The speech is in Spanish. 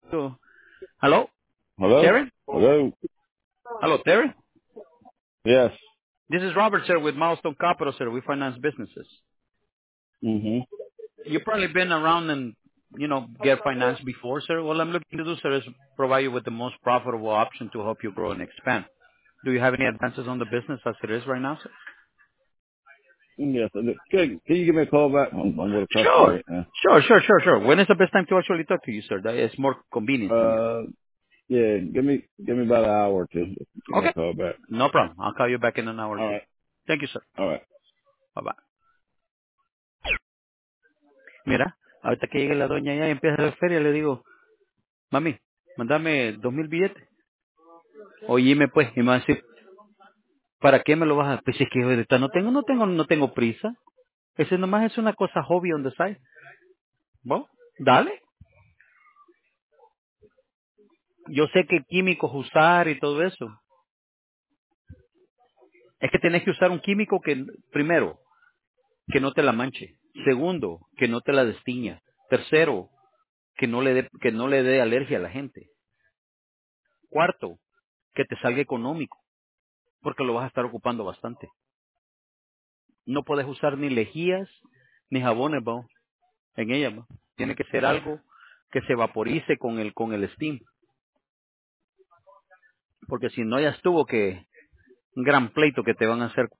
So, hello, Hello? Terry? Hello? Hello, Terry? Yes. This is Robert, sir, with Milestone Capital, sir. We finance businesses. Mhm. You've probably been around and, get financed before, sir. What I'm looking to do, sir, is provide you with the most profitable option to help you grow and expand. Do you have any advances on the business as it is right now, sir? Yes. Can you give me a call back? I'm with a customer Sure. right now. Sure. When is the best time to actually talk to you, sir? That is more convenient for me. Yeah. Give me about an hour or two. Give me a Okay. call back. No problem. I'll call you back in an hour or All two. right. Thank you, sir. All right. Bye-bye. Mira, ahorita que llegue la doña ya y empieza la feria, le digo, mami, mándame 2,000 billetes. Oíme pues, y me va a decir, ¿para qué me lo vas a...? Pues es que ahorita no tengo prisa. Ese nomás es una cosa hobby on the side. ¿Vos? Dale. Yo sé que químicos usar y todo eso. Es que tenés que usar un químico que, primero, que no te la manche. Segundo, que no te la destiña. Tercero, que no le dé alergia a la gente. Cuarto, que te salga económico, porque lo vas a estar ocupando bastante. No puedes usar ni lejías ni jabones, ¿no? En ella, ¿no? Tiene que ser algo que se vaporice con el steam, porque si no ya estuvo que un gran pleito que te van a hacer